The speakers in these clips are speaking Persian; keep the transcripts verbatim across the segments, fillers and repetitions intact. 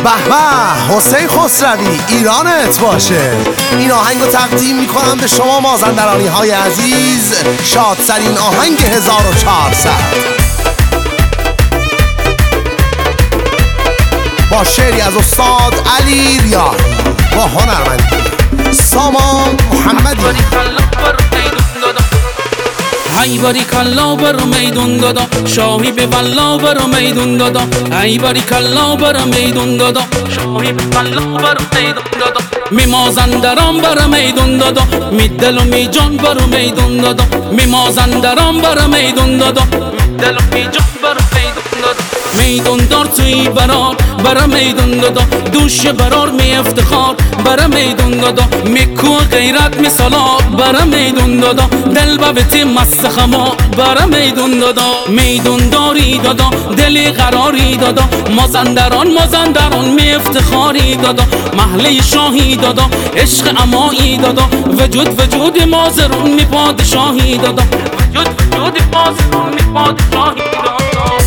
به به حسین خسروی ایرانت باشه. این آهنگ رو تقدیم میکنم به شما مازندرانی های عزیز. شادترین آهنگ هزار و چهارصد با شعری از استاد علی ریاحی با هنرمندی سامان محمدی. ای باری کلا برو میدون دادا، شاهی به والله برو میدون دادا. ای باری کلا برو میدون دادا، شاهی به والله برو میدون دادا. می مازندران برو میدون دادا، می دل و می جان برو میدون دادا. می مازندران برو میدون دادا، می دل و می جان برو میدون دادا. میدون دار توی برار برا میدون دادا، دوش برار می افتخار برا میدون دادا. میکو غیرت می سالار برا میدون دادا، دل بابتی مست خما برا میدون دادا. میدون داری دادا، دلی قراری دادا، مازندران مازندران می افتخاری دادا. محله شاهی دادا، عشق امایی دادا، وجود وجود مازرون می پادشاهی دادا، وجود وجود مازرون می پادشاهی دادا.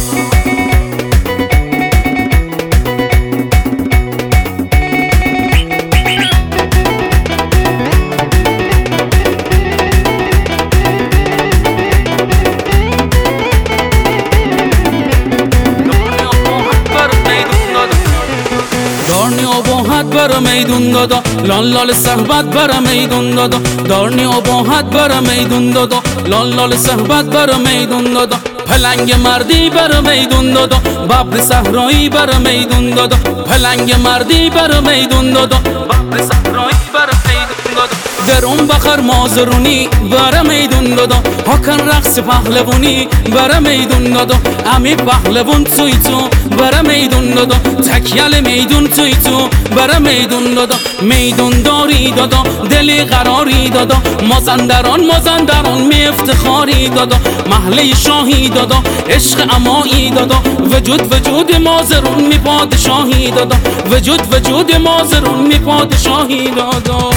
دارنی آباحت برا میدون دادا، لال لال صحبت برا میدون دادا. دارنی آباحت برا میدون دادا، لال لال صحبت برا میدون دادا. پلنگ مردی برا میدون دادا، ببر صحرایی برا میدون دادا. پلنگ مردی برا میدون دادا، ببر صحرایی برا میدون دادا. درون بخر مازرونی برا میدون دادا، هاکن رقص پهلوانی برا میدون دادا. امی پهلوان توی تو برا میدون دادا، تکیل میدون توی تو برا میدون دادا. میدون داری دادا، دلی قراری دادا، مازندران مازندران می افتخاری دادا. محله شاهی دادا، عشق امایی دادا، وجود وجود مازرون می پادشاهی دادا، وجود وجود مازرون می پادشاهی دادا.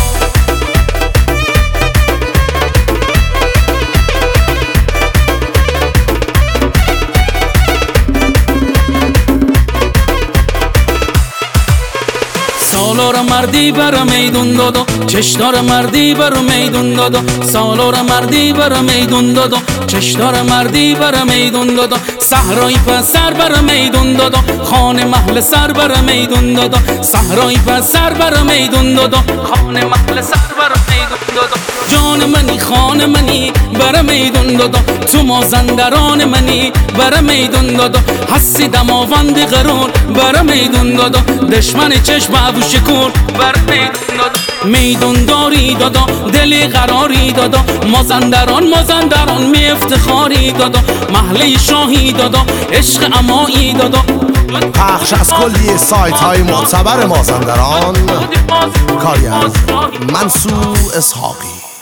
سالار مردی برا میدون دادا، چشدار مردی برا میدون دادا. سالار مردی برا میدون دادا، چشدار مردی برا میدون دادا. صحرای پسر برا میدون دادا، خانه محل سر برا میدون دادا. صحرای پسر برا میدون دادا، خانه محل سر برا میدون دادا. جان منی خانه منی برا میدون دادا، تو مازندران منی برا میدون دادا. حسی دماوند قرار برا میدون دادا، دشمن چشم ابو شکور برا میدون دادا. میدون داری دادا، دلی قراری دادا، مازندران مازندران می افتخاری دادا. محله شاهی دادا، عشق امایی دادا. پخش از کلیه سایت های معتبر مازندران، کاری از منصور اسحاقی.